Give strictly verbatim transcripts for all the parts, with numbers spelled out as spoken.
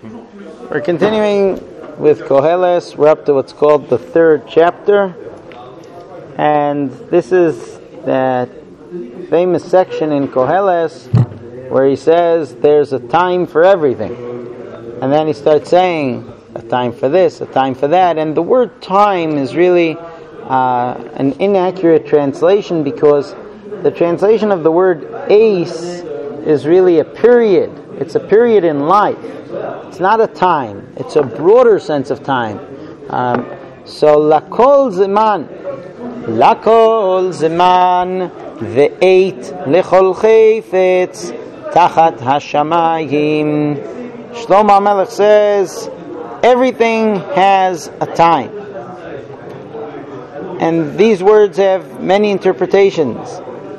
We're continuing with Koheles. We're up to what's called the third chapter, and this is that famous section in Koheles where he says there's a time for everything, and then he starts saying a time for this, a time for that, and the word time is really uh, an inaccurate translation, because the translation of the word ace is really a period. It's a period in life. It's not a time. It's a broader sense of time. Um, so lakol zeman, lakol zeman ve'eit lechol chayfetz tachat hashamayim. Shlomo HaMelech says everything has a time, and these words have many interpretations.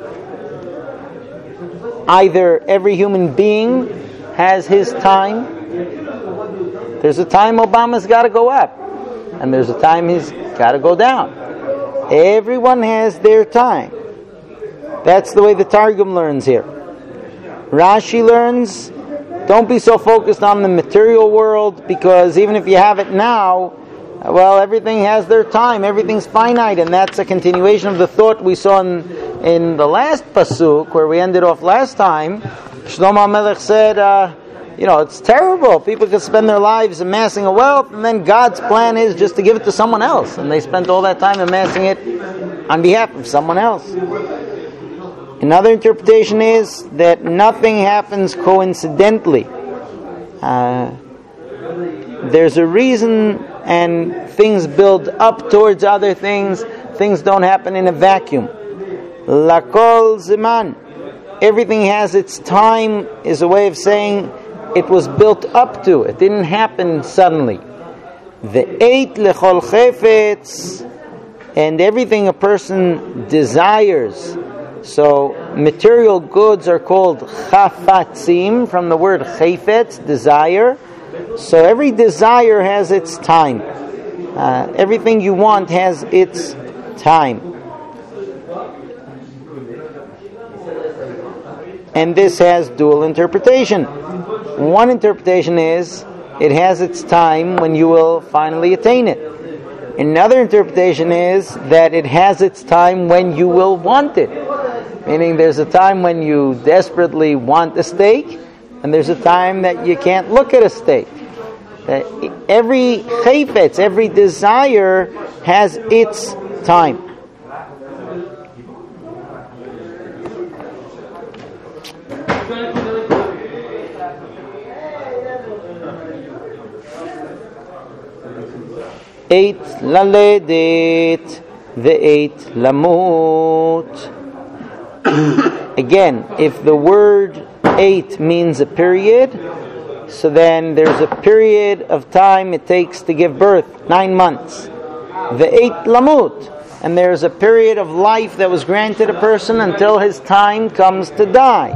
Either every human being has his time. There's a time Obama's got to go up, and there's a time he's got to go down. Everyone has their time. That's the way the Targum learns here. Rashi learns, don't be so focused on the material world, because even if you have it now, well, everything has their time. Everything's finite, and that's a continuation of the thought we saw in, in the last pasuk, where we ended off last time. Shlomo HaMelech said, uh, you know, it's terrible. People can spend their lives amassing a wealth, and then God's plan is just to give it to someone else. And they spent all that time amassing it on behalf of someone else. Another interpretation is that nothing happens coincidentally. Uh, there's a reason, and things build up towards other things. Things don't happen in a vacuum. Lakol zeman. Everything has its time is a way of saying it was built up to. It didn't happen suddenly. Ve'eit lechol chayfetz, and everything a person desires. So material goods are called chafatzim, from the word chayfetz, desire. So every desire has its time. Uh, everything you want has its time. And this has dual interpretation. One interpretation is it has its time when you will finally attain it. Another interpretation is that it has its time when you will want it. Meaning there's a time when you desperately want a steak, and there's a time that you can't look at a steak. That every chayfetz, every desire has its time. Eight laledet, the eight lamut. Again, if the word eight means a period, so then there's a period of time it takes to give birth, nine months. The eight lamut, and there's a period of life that was granted a person until his time comes to die.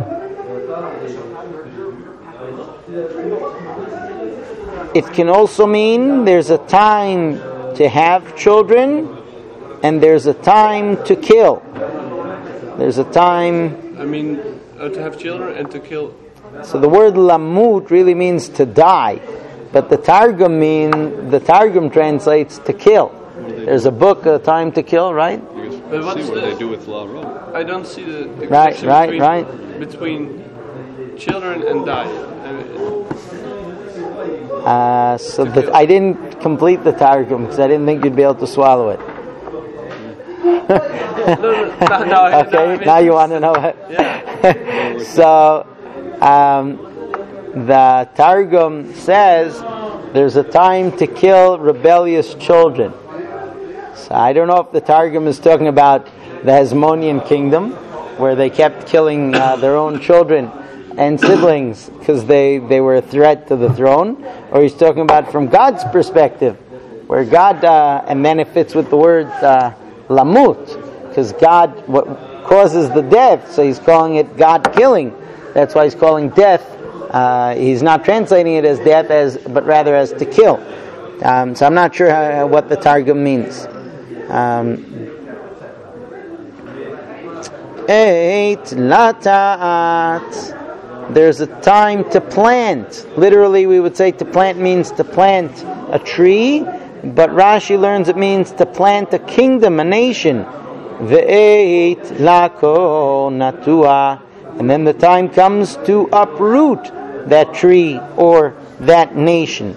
It can also mean there's a time to have children, and there's a time to kill. There's a time... I mean, uh, to have children and to kill... So the word lamut really means to die, but the Targum mean the Targum translates to kill. There's a book, A Time to Kill, right? But what's see what the, they do with La Rome. I don't see the, the right, connection right, between, right. between children and die. I mean, Uh, so the, I didn't complete the Targum because I didn't think you'd be able to swallow it. no, no, no, no, okay, no, I mean, now you want to know it. Yeah. So um, the Targum says there's a time to kill rebellious children. So I don't know if the Targum is talking about the Hasmonean kingdom, where they kept killing uh, their own children and siblings because they, they were a threat to the throne, or he's talking about from God's perspective, where God, uh, and then it fits with the word uh, lamut, because God what causes the death, so he's calling it God killing. That's why he's calling death. Uh, he's not translating it as death, as but rather as to kill. Um, so I'm not sure how, what the Targum means. Um, Eight lata'at. There's a time to plant. Literally, we would say to plant means to plant a tree, but Rashi learns it means to plant a kingdom, a nation. Ve'eit lako natua. And then the time comes to uproot that tree or that nation.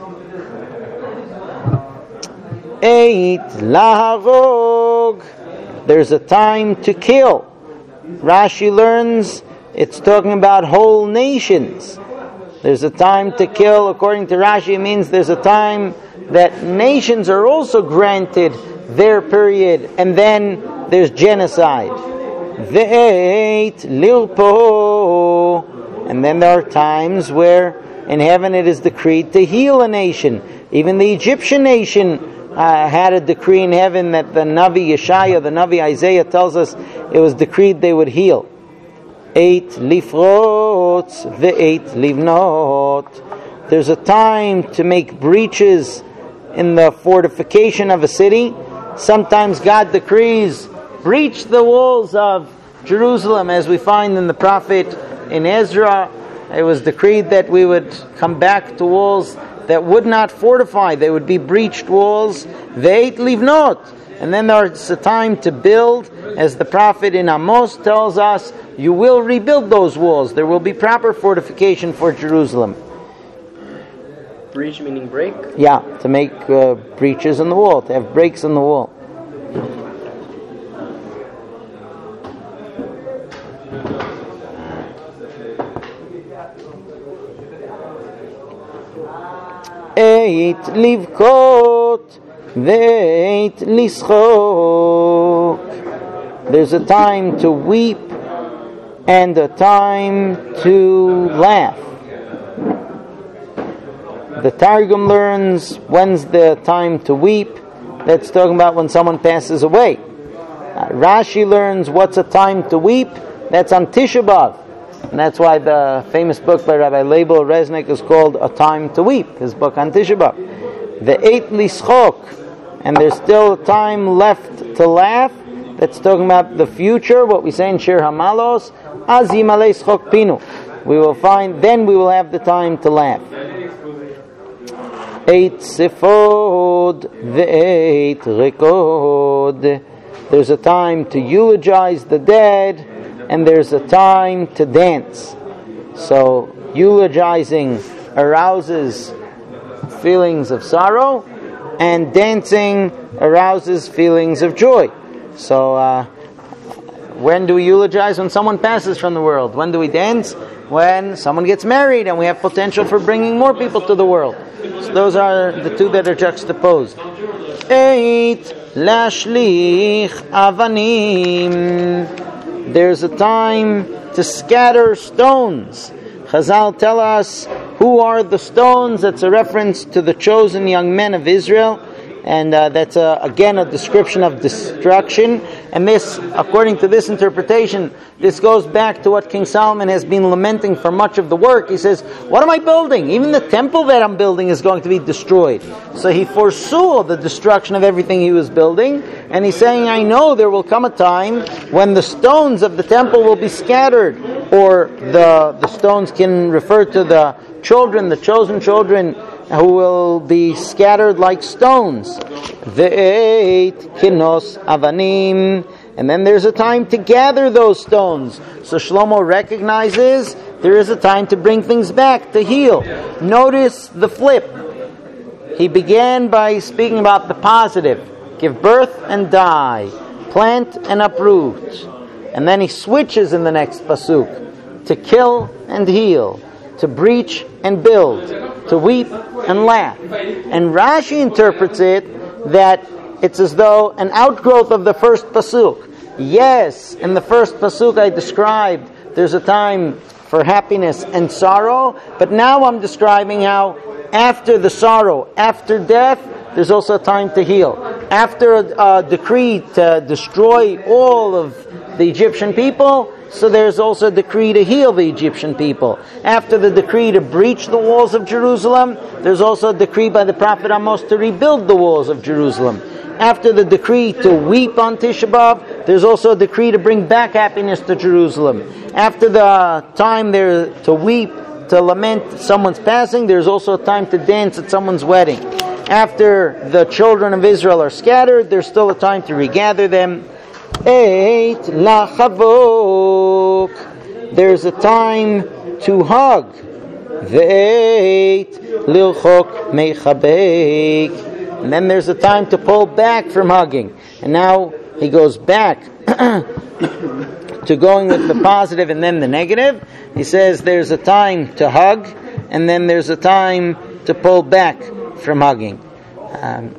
Eit laharog. There's a time to kill. Rashi learns it's talking about whole nations. There's a time to kill. According to Rashi, it means there's a time that nations are also granted their period, and then there's genocide. Ve'eit lirpo. And then there are times where in heaven it is decreed to heal a nation. Even the Egyptian nation uh, had a decree in heaven that the Navi Yeshaya, the Navi Isaiah tells us it was decreed they would heal. Eight lifrotz ve'eit livnot. There's a time to make breaches in the fortification of a city. Sometimes God decrees, breach the walls of Jerusalem, as we find in the prophet in Ezra. It was decreed that we would come back to walls that would not fortify. They would be breached walls. Ve'eit livnot. And then there's a time to build, as the prophet in Amos tells us, you will rebuild those walls. There will be proper fortification for Jerusalem. Breach meaning break? Yeah, to make uh, breaches in the wall, to have breaks in the wall. Eight livkot. Ve'eit lischok. There's a time to weep and a time to laugh. The Targum learns when's the time to weep. That's talking about when someone passes away. Uh, Rashi learns what's a time to weep. That's on Tisha B'Av. And that's why the famous book by Rabbi Leibel Reznik is called A Time to Weep, his book on Tisha B'Av. Ve'eit lischok. And there's still time left to laugh. That's talking about the future, what we say in Shir Hamalos. Az yimalei schok pinu. We will find, then we will have the time to laugh. Eight sifod ve'eit rekod. There's a time to eulogize the dead, and there's a time to dance. So, eulogizing arouses feelings of sorrow, and dancing arouses feelings of joy. So, uh, when do we eulogize? When someone passes from the world. When do we dance? When someone gets married and we have potential for bringing more people to the world. So those are the two that are juxtaposed. Eight lashlich avanim. There's a time to scatter stones. Chazal tell us who are the stones. That's a reference to the chosen young men of Israel. And uh, that's, uh, again, a description of destruction. And this, according to this interpretation, this goes back to what King Solomon has been lamenting for much of the work. He says, what am I building? Even the temple that I'm building is going to be destroyed. So he foresaw the destruction of everything he was building. And he's saying, I know there will come a time when the stones of the temple will be scattered. Or the, the stones can refer to the children, the chosen children, who will be scattered like stones. Ve'eit kinos avanim. And then there's a time to gather those stones. So Shlomo recognizes there is a time to bring things back, to heal. Notice the flip. He began by speaking about the positive. Give birth and die. Plant and uproot. And then he switches in the next pasuk. To kill and heal. To breach and build. To weep and laugh. And Rashi interprets it that it's as though an outgrowth of the first pasuk. Yes, in the first pasuk I described there's a time for happiness and sorrow, but now I'm describing how after the sorrow, after death, there's also a time to heal. After a, a decree to destroy all of the Egyptian people, so there's also a decree to heal the Egyptian people. After the decree to breach the walls of Jerusalem, there's also a decree by the prophet Amos to rebuild the walls of Jerusalem. after the decree to weep on Tisha B'Av, there's also a decree to bring back happiness to Jerusalem. After the time there to weep, to lament someone's passing, there's also a time to dance at someone's wedding. After the children of Israel are scattered, there's still a time to regather them. Eit lachavok. There's a time to hug. Ve'eit lilchok mechabek. And then there's a time to pull back from hugging. And now he goes back to going with the positive and then the negative. He says there's a time to hug, and then there's a time to pull back from hugging. Um,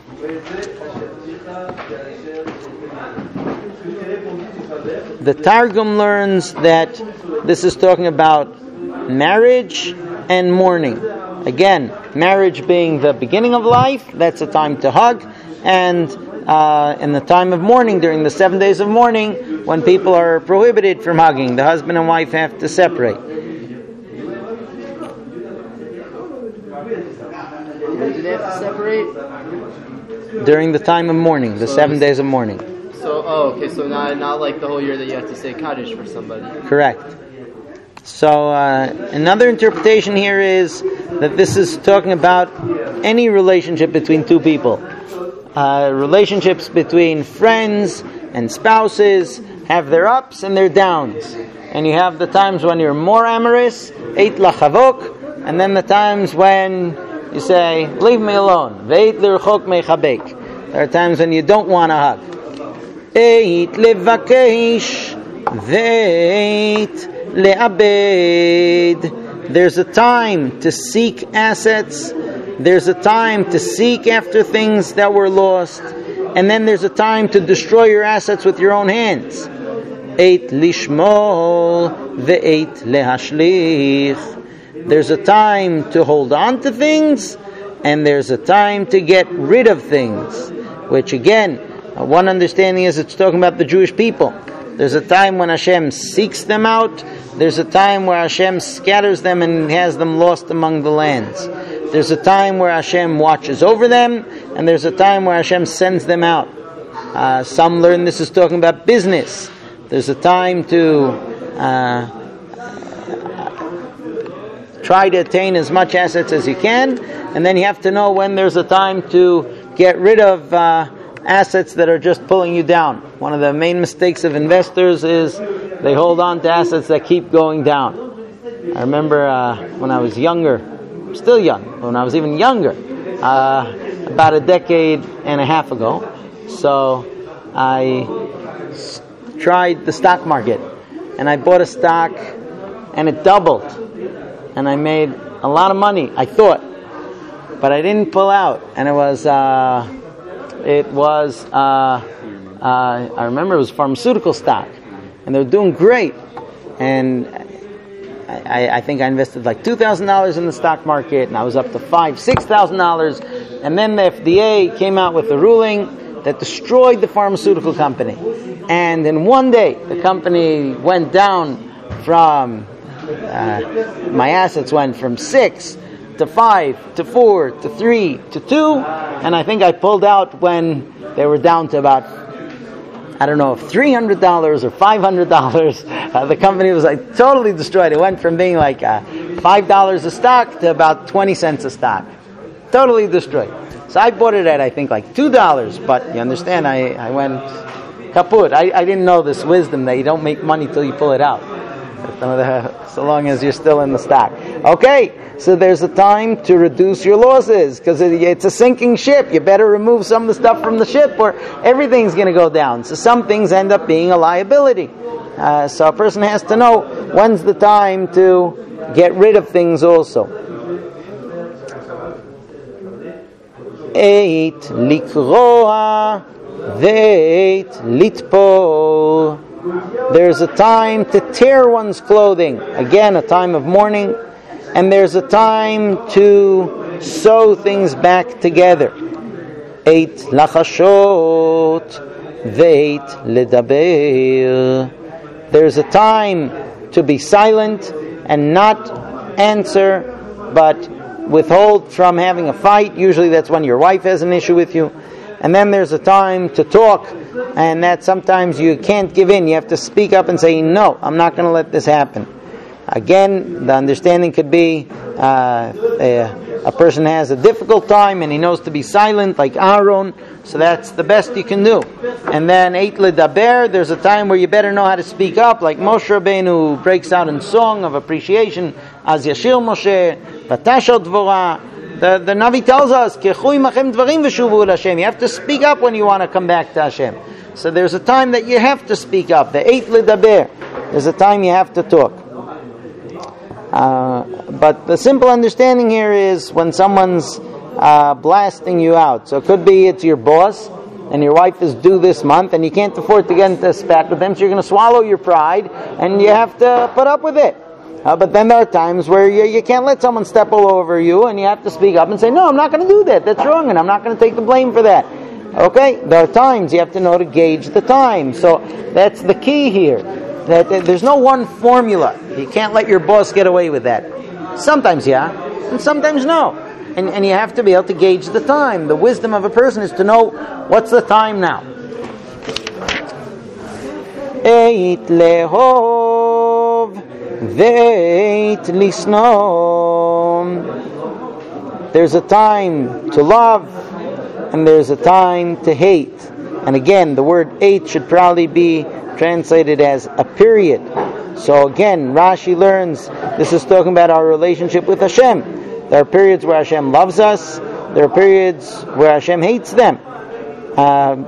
the Targum learns that this is talking about marriage and mourning. Again, marriage being the beginning of life, that's a time to hug, and uh, in the time of mourning, during the seven days of mourning, when people are prohibited from hugging, the husband and wife have to separate. When do they have to separate? During the time of mourning, the So seven this- days of mourning. So, oh, okay, so not, not like the whole year that you have to say Kaddish for somebody. Correct. So uh, another interpretation here is that this is talking about any relationship between two people. Uh, relationships between friends and spouses have their ups and their downs. And you have the times when you're more amorous, eit lachavok, and then the times when you say, leave me alone. Veit l'rchok mechabek. There are times when you don't want to hug. Eit levakesh, veit le'abed. There's a time to seek assets. There's a time to seek after things that were lost. And then there's a time to destroy your assets with your own hands. Eit lishmol ve'eit lehashlich. There's a time to hold on to things, and there's a time to get rid of things. Which again, one understanding is it's talking about the Jewish people. There's a time when Hashem seeks them out. There's a time where Hashem scatters them and has them lost among the lands. There's a time where Hashem watches over them, and there's a time where Hashem sends them out. Uh, some learn this is talking about business. There's a time to uh, try to attain as much assets as you can, and then you have to know when there's a time to get rid of uh, assets that are just pulling you down. One of the main mistakes of investors is they hold on to assets that keep going down. I remember uh, when I was younger, still young, but when I was even younger, uh, about a decade and a half ago, so I s- tried the stock market, and I bought a stock, and it doubled, and I made a lot of money, I thought, but I didn't pull out, and it was, uh, it was, uh, uh, I remember it was pharmaceutical stock, and they were doing great, and I, I think I invested like two thousand dollars in the stock market, and I was up to five, six thousand dollars, and then the F D A came out with a ruling that destroyed the pharmaceutical company, and in one day the company went down from uh, my assets went from six to five to four to three to two, and I think I pulled out when they were down to about, I don't know, if three hundred dollars or five hundred dollars. Uh, the company was like totally destroyed. It went from being like uh, five dollars a stock to about twenty cents a stock. Totally destroyed. So I bought it at, I think, like two dollars. But you understand, I, I went kaput. I, I didn't know this wisdom that you don't make money till you pull it out. So long as you're still in the stock. Okay, so there's a time to reduce your losses, because it, it's a sinking ship. You better remove some of the stuff from the ship or everything's going to go down. So some things end up being a liability. Uh, so a person has to know when's the time to get rid of things also. Eight likroa, veit litpol. There's a time to tear one's clothing. Again, a time of mourning. And there's a time to sew things back together. Eight lachashot, veit ledaber. There's a time to be silent and not answer, but withhold from having a fight. Usually that's when your wife has an issue with you. And then there's a time to talk, and that sometimes you can't give in. You have to speak up and say, no, I'm not going to let this happen. Again, the understanding could be uh, a, a person has a difficult time and he knows to be silent, like Aaron, so that's the best you can do. And then Eit Ledaber, there's a time where you better know how to speak up, like Moshe Rabbeinu breaks out in song of appreciation, Az Yashir Moshe, Vatashot Dvorah. The, the Navi tells us, Kechui machem dvarim v'shuvu el Hashem. You have to speak up when you want to come back to Hashem. So there's a time that you have to speak up. The Eit Ledaber, there's a time you have to talk. Uh, but the simple understanding here is when someone's uh, blasting you out. So it could be it's your boss, and your wife is due this month, and you can't afford to get into a spat with them, so you're going to swallow your pride, and you have to put up with it. Uh, but then there are times where you, you can't let someone step all over you, and you have to speak up and say, no, I'm not going to do that. That's wrong, and I'm not going to take the blame for that. Okay? There are times you have to know to gauge the time. So that's the key here. That there's no one formula. You can't let your boss get away with that. Sometimes yeah, and sometimes no. And, and you have to be able to gauge the time. The wisdom of a person is to know what's the time now. Eit lehov veit lisnom. There's a time to love and there's a time to hate. And again, the word eit should probably be translated as a period. So again, Rashi learns this is talking about our relationship with Hashem. There are periods where Hashem loves us. There are periods where Hashem hates them. Uh,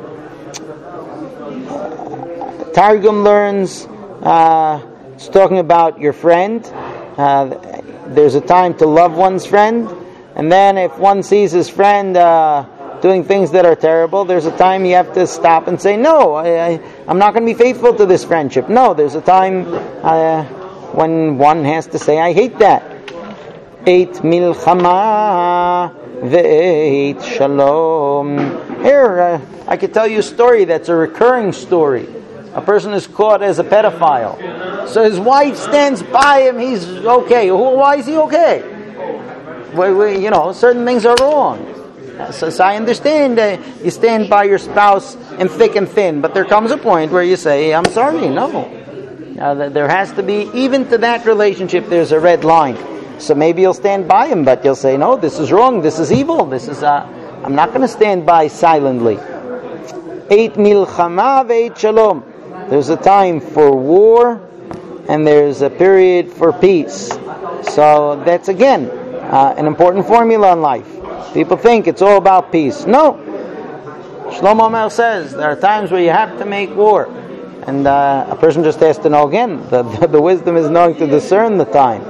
Targum learns uh, it's talking about your friend. Uh, there's a time to love one's friend, and then if one sees his friend uh, doing things that are terrible, there's a time you have to stop and say, no, I, I, I'm not going to be faithful to this friendship. No, there's a time uh, when one has to say, I hate that. Eit milchama ve'eit shalom. Here, uh, I could tell you a story that's a recurring story. A person is caught as a pedophile. So his wife stands by him, he's okay. Why is he okay? Well, well, you know, certain things are wrong. So, so I understand uh, you stand by your spouse in thick and thin, but there comes a point where you say, I'm sorry, no. Uh, there has to be, even to that relationship, there's a red line. So maybe you'll stand by him, but you'll say, no, this is wrong, this is evil, this is, uh, I'm not going to stand by silently. Eit milchama ve'eit shalom. There's a time for war, and there's a period for peace. So that's, again, uh, an important formula in life. People think it's all about peace. No. Shlomo Omer says there are times where you have to make war. And uh, a person just has to know again. The, the, the wisdom is knowing to discern the time.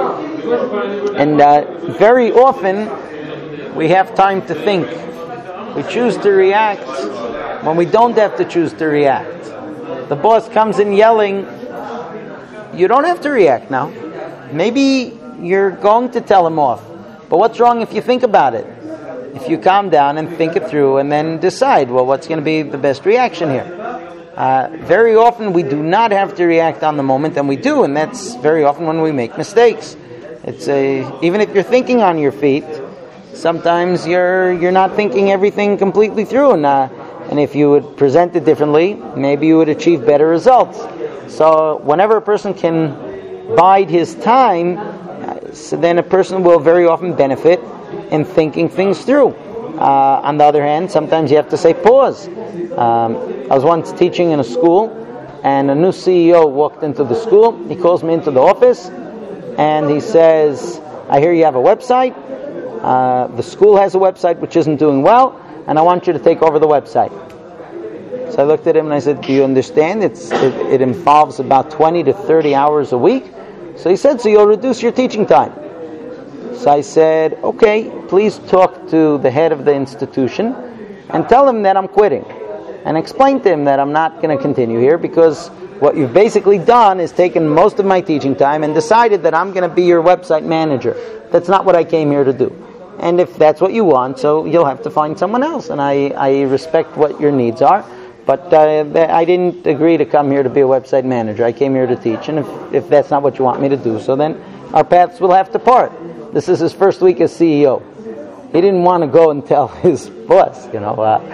And uh, very often we have time to think. We choose to react when we don't have to choose to react. The boss comes in yelling. You don't have to react now. Maybe you're going to tell him off. But what's wrong if you think about it? If you calm down and think it through and then decide, well, what's going to be the best reaction here? Uh, very often we do not have to react on the moment, and we do, and that's very often when we make mistakes. It's a, even if you're thinking on your feet, sometimes you're you're not thinking everything completely through, and, uh, and if you would present it differently, maybe you would achieve better results. So whenever a person can bide his time, so then a person will very often benefit in thinking things through. Uh, on the other hand, sometimes you have to say pause. Um, I was once teaching in a school, and a new C E O walked into the school. He calls me into the office, and he says, I hear you have a website. Uh, the school has a website which isn't doing well, and I want you to take over the website. So I looked at him and I said, do you understand? It's, it, it involves about twenty to thirty hours a week. So he said, so you'll reduce your teaching time. So I said, okay, please talk to the head of the institution and tell him that I'm quitting. And explain to him that I'm not going to continue here, because what you've basically done is taken most of my teaching time and decided that I'm going to be your website manager. That's not what I came here to do. And if that's what you want, so you'll have to find someone else. And I, I respect what your needs are. But uh, I didn't agree to come here to be a website manager. I came here to teach. And if, if that's not what you want me to do, so then our paths will have to part. This is his first week as C E O. He didn't want to go and tell his boss, you know. Uh,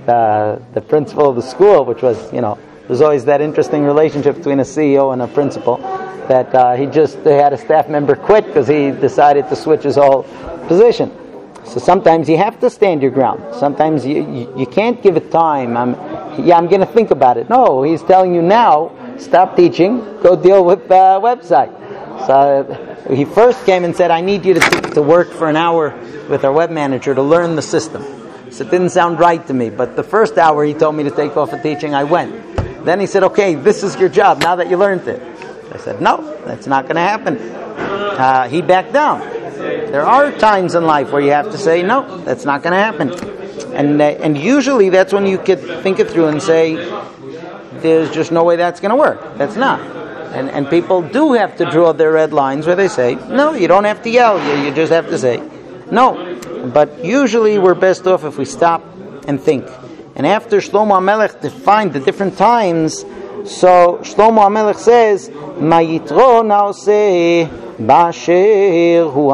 uh, the principal of the school, which was, you know, there's always that interesting relationship between a C E O and a principal, that uh, he just they had a staff member quit because he decided to switch his whole position. So sometimes you have to stand your ground. Sometimes you you, you can't give it time. I'm, yeah, I'm going to think about it. No, he's telling you now, stop teaching, go deal with the uh, website. So uh, he first came and said, I need you to, to work for an hour with our web manager to learn the system. So it didn't sound right to me, but the first hour he told me to take off of teaching, I went. Then he said, okay, this is your job now that you learned it. I said, no, that's not going to happen. Uh, he backed down. There are times in life where you have to say, no, that's not going to happen. And uh, and usually that's when you could think it through and say, there's just no way that's going to work. That's not. And and people do have to draw their red lines where they say, no, you don't have to yell. You, you just have to say, no. But usually we're best off if we stop and think. And after Shlomo HaMelech defined the different times, so Shlomo HaMelech says, Ma yitro na'oseh ba'asher hu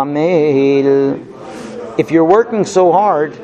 hamel. If you're working so hard,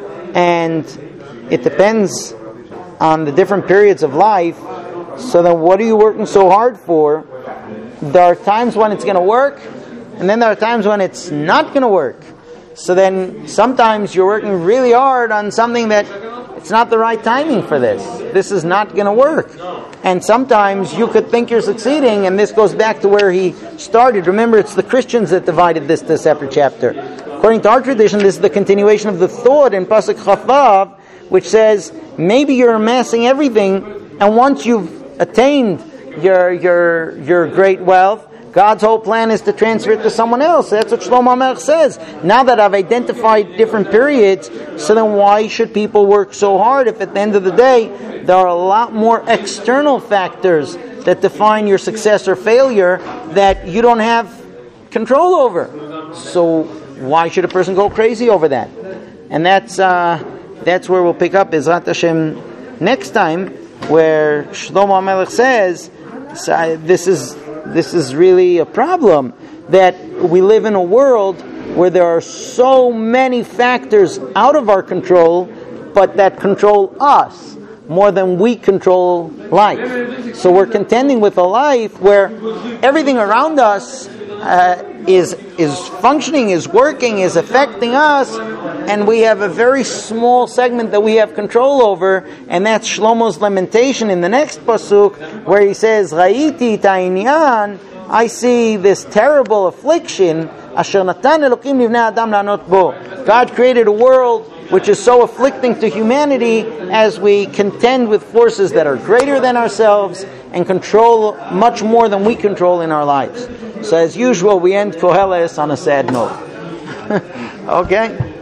and it depends on the different periods of life, so then what are you working so hard for? There are times when it's going to work, and then there are times when it's not going to work. So then sometimes you're working really hard on something that it's not the right timing for this. This is not going to work. And sometimes you could think you're succeeding, and this goes back to where he started. Remember, it's the Christians that divided this to a separate chapter. According to our tradition, this is the continuation of the thought in Pasuk Chavav, which says, maybe you're amassing everything, and once you've attained your your your great wealth, God's whole plan is to transfer it to someone else. That's what Shlomo HaMelech says. Now that I've identified different periods, so then why should people work so hard if at the end of the day, there are a lot more external factors that define your success or failure that you don't have control over? So why should a person go crazy over that? And that's uh, that's where we'll pick up Bezrat Hashem next time, where Shlomo HaMelech says, so this is this is really a problem, that we live in a world where there are so many factors out of our control, but that control us more than we control life. So we're contending with a life where everything around us uh, is is functioning, is working, is affecting us, and we have a very small segment that we have control over, and that's Shlomo's lamentation in the next pasuk, where he says, Ra'iti ta'inyan, I see this terrible affliction, asher natan Elokim livnei adam la'anot bo. God created a world which is so afflicting to humanity as we contend with forces that are greater than ourselves and control much more than we control in our lives. So as usual, we end Koheles on a sad note. Okay?